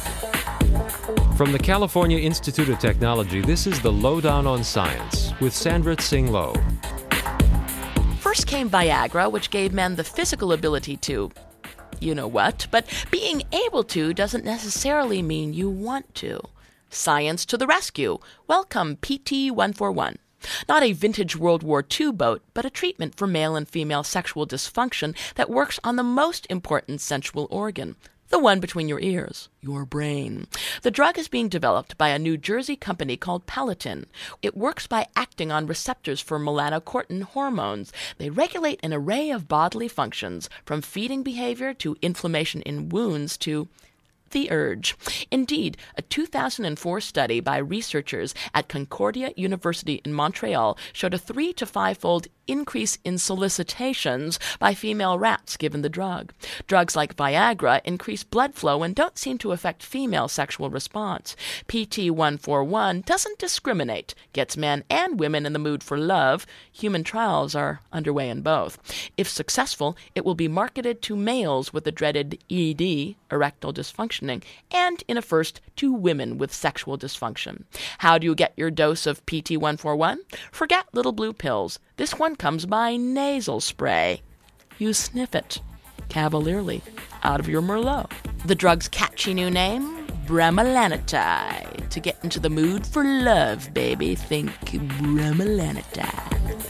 From the California Institute of Technology, this is the Lowdown on Science with Sandra Tsing Loh. First came Viagra, which gave men the physical ability to, you know what, but being able to doesn't necessarily mean you want to. Science to the rescue. Welcome, PT-141. Not a vintage World War II boat, but a treatment for male and female sexual dysfunction that works on the most important sensual organ, the one between your ears, your brain. The drug is being developed by a New Jersey company called Paladin. It works by acting on receptors for melanocortin hormones. They regulate an array of bodily functions, from feeding behavior to inflammation in wounds to the urge. Indeed, a 2004 study by researchers at Concordia University in Montreal showed a 3 to 5-fold increase in solicitations by female rats given the drug. Drugs like Viagra increase blood flow and don't seem to affect female sexual response. PT-141 doesn't discriminate, gets men and women in the mood for love. Human trials are underway in both. If successful, it will be marketed to males with the dreaded ED, erectile dysfunctioning, and in a first to women with sexual dysfunction. How do you get your dose of PT-141? Forget little blue pills. This one comes by nasal spray. You sniff it cavalierly out of your Merlot. The drug's catchy new name, Bremelanotide. To get into the mood for love, baby, think Bremelanotide.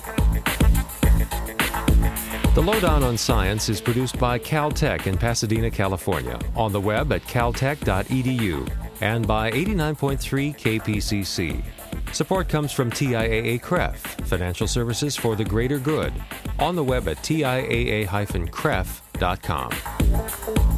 The Lowdown on Science is produced by Caltech in Pasadena, California, on the web at caltech.edu and by 89.3 KPCC. Support comes from TIAA-CREF, Financial Services for the Greater Good, on the web at tiaa-cref.com.